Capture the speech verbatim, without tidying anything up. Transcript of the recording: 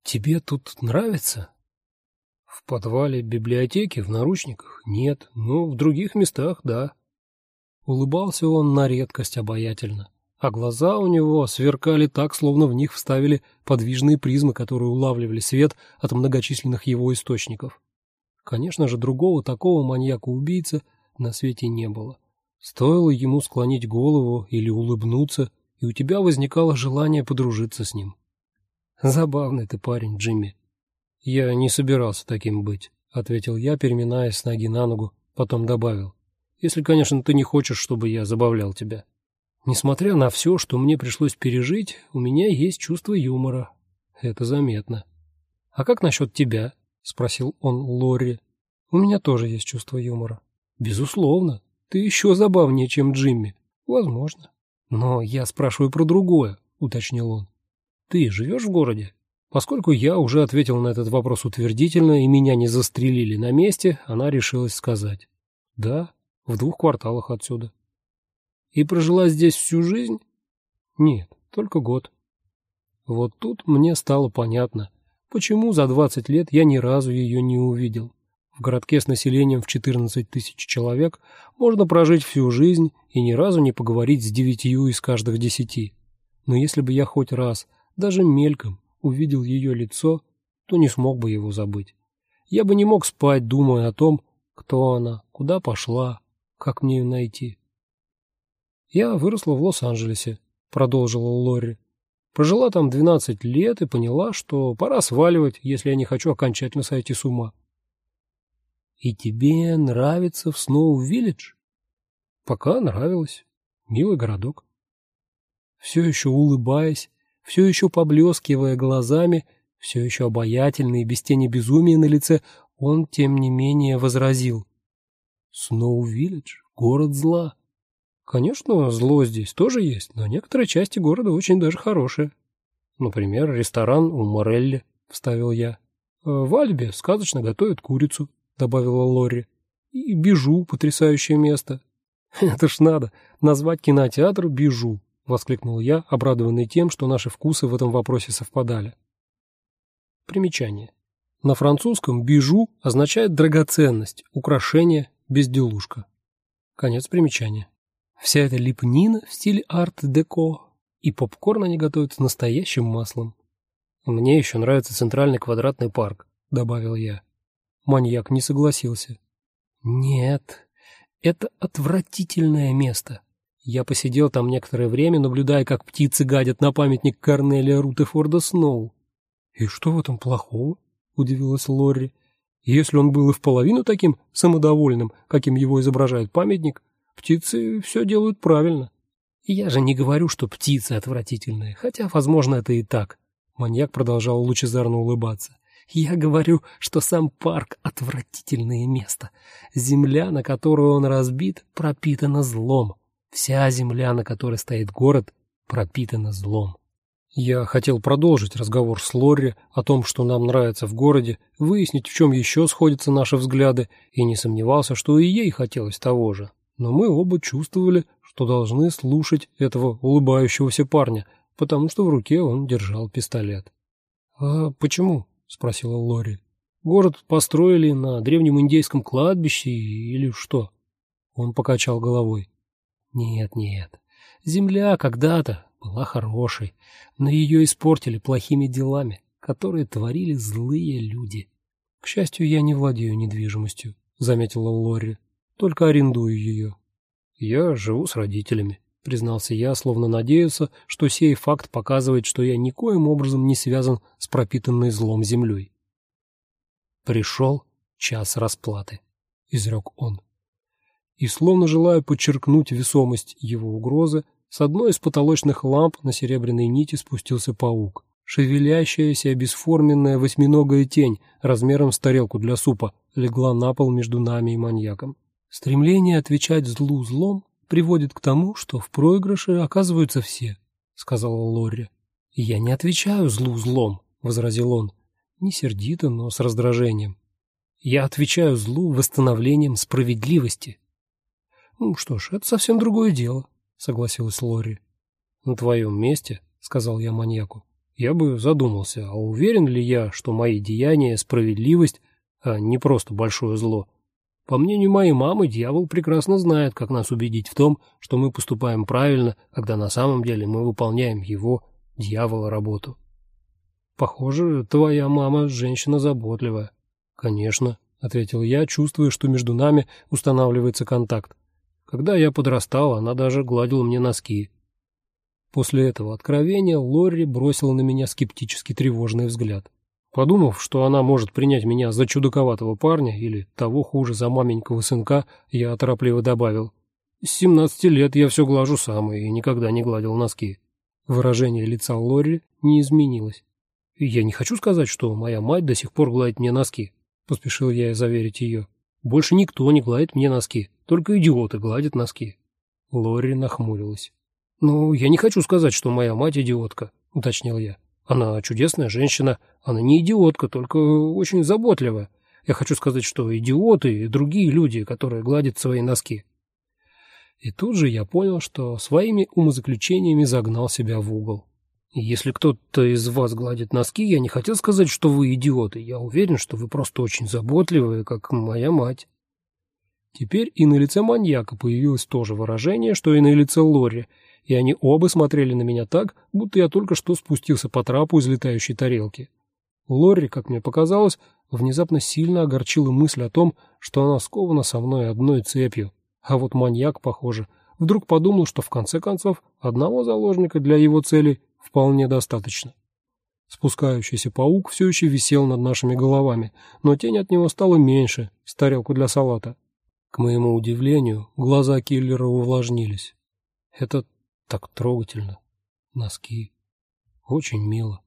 Тебе тут нравится? В подвале библиотеки в наручниках нет, но в других местах да. Улыбался он на редкость обаятельно, а глаза у него сверкали так, словно в них вставили подвижные призмы, которые улавливали свет от многочисленных его источников. Конечно же, другого такого маньяка-убийцы на свете не было. Стоило ему склонить голову или улыбнуться, и у тебя возникало желание подружиться с ним. Забавный ты парень, Джимми. Я не собирался таким быть, ответил я, переминаясь с ноги на ногу, потом добавил: если, конечно, ты не хочешь, чтобы я забавлял тебя. Несмотря на все, что мне пришлось пережить, у меня есть чувство юмора. Это заметно. А как насчет тебя? Спросил он Лорри. У меня тоже есть чувство юмора. Безусловно. Ты еще забавнее, чем Джимми. Возможно. Но я спрашиваю про другое, уточнил он. Ты живешь в городе? Поскольку я уже ответил на этот вопрос утвердительно и меня не застрелили на месте, она решилась сказать: да, в двух кварталах отсюда. И прожила здесь всю жизнь? Нет, только год. Вот тут мне стало понятно, почему за двадцать лет я ни разу ее не увидел. В городке с населением в четырнадцать тысяч человек можно прожить всю жизнь и ни разу не поговорить с девятью из каждых десяти. Но если бы я хоть раз, даже мельком, увидел ее лицо, то не смог бы его забыть. Я бы не мог спать, думая о том, кто она, куда пошла, как мне ее найти. Я выросла в Лос-Анджелесе, продолжила Лорри. Прожила там двенадцать лет и поняла, что пора сваливать, если я не хочу окончательно сойти с ума. И тебе нравится в Сноу-Виллидж? Пока нравилось. Милый городок. Все еще улыбаясь, все еще поблескивая глазами, все еще обаятельный и без тени безумия на лице, он, тем не менее, возразил: Сноу-Виллидж — город зла. Конечно, зло здесь тоже есть, но некоторые части города очень даже хорошие. Например, ресторан у Морелли, вставил я. В Альбе сказочно готовят курицу, добавила Лорри. И Бижу — потрясающее место. Это ж надо назвать кинотеатр Бижу, воскликнул я, обрадованный тем, что наши вкусы в этом вопросе совпадали. Примечание. На французском бижу означает драгоценность, украшение, безделушка. Конец примечания. Вся эта лепнина в стиле арт-деко, и попкорн они готовят с настоящим маслом. Мне еще нравится центральный квадратный парк, добавил я. Маньяк не согласился. Нет, это отвратительное место. Я посидел там некоторое время, наблюдая, как птицы гадят на памятник Корнелия Рутherфорда Сноу. И что в этом плохого? Удивилась Лорри. Если он был и в половину таким самодовольным, каким его изображает памятник, птицы все делают правильно. Я же не говорю, что птицы отвратительные, хотя, возможно, это и так. Маньяк продолжал лучезарно улыбаться. Я говорю, что сам парк — отвратительное место. Земля, на которую он разбит, пропитана злом. Вся земля, на которой стоит город, пропитана злом. Я хотел продолжить разговор с Лорри о том, что нам нравится в городе, выяснить, в чем еще сходятся наши взгляды, и не сомневался, что и ей хотелось того же. Но мы оба чувствовали, что должны слушать этого улыбающегося парня, потому что в руке он держал пистолет. «А почему?» — спросила Лорри. «Город построили на древнем индейском кладбище или что?» Он покачал головой. «Нет, нет. Земля когда-то была хорошей, но ее испортили плохими делами, которые творили злые люди. К счастью, я не владею недвижимостью», — заметила Лорри. «Только арендую ее». «Я живу с родителями», — признался я, словно надеялся, что сей факт показывает, что я никоим образом не связан с пропитанной злом землей. «Пришел час расплаты», — изрек он. И, словно желая подчеркнуть весомость его угрозы, с одной из потолочных ламп на серебряной нити спустился паук. Шевелящаяся бесформенная восьминогая тень размером с тарелку для супа легла на пол между нами и маньяком. «Стремление отвечать злу злом приводит к тому, что в проигрыше оказываются все», — сказала Лорри. «Я не отвечаю злу злом», — возразил он, не сердито, но с раздражением. «Я отвечаю злу восстановлением справедливости». «Ну что ж, это совсем другое дело», — согласилась Лорри. «На твоем месте, — сказал я маньяку, — я бы задумался, а уверен ли я, что мои деяния — справедливость, а не просто большое зло? По мнению моей мамы, дьявол прекрасно знает, как нас убедить в том, что мы поступаем правильно, когда на самом деле мы выполняем его, дьявола, работу. Похоже, твоя мама женщина заботливая. Конечно, ответил я, чувствуя, что между нами устанавливается контакт. Когда я подрастал, она даже гладила мне носки. После этого откровения Лорри бросила на меня скептически тревожный взгляд. Подумав, что она может принять меня за чудаковатого парня или того хуже за маменького сынка, я торопливо добавил: «С семнадцати лет я все глажу сам и никогда не гладил носки». Выражение лица Лорри не изменилось. «Я не хочу сказать, что моя мать до сих пор гладит мне носки», — поспешил я заверить ее. «Больше никто не гладит мне носки, только идиоты гладят носки». Лорри нахмурилась. «Ну, я не хочу сказать, что моя мать идиотка», — уточнил я. «Она чудесная женщина, она не идиотка, только очень заботливая. Я хочу сказать, что идиоты и другие люди, которые гладят свои носки». И тут же я понял, что своими умозаключениями загнал себя в угол. «Если кто-то из вас гладит носки, я не хотел сказать, что вы идиоты. Я уверен, что вы просто очень заботливые, как моя мать». Теперь и на лице маньяка появилось то же выражение, что и на лице Лорри, и они оба смотрели на меня так, будто я только что спустился по трапу из летающей тарелки. Лорри, как мне показалось, внезапно сильно огорчила мысль о том, что она скована со мной одной цепью, а вот маньяк, похоже, вдруг подумал, что в конце концов одного заложника для его целей вполне достаточно. Спускающийся паук все еще висел над нашими головами, но тень от него стала меньше, с тарелку для салата. К моему удивлению, глаза киллера увлажнились. Это так трогательно. Носки. Очень мило.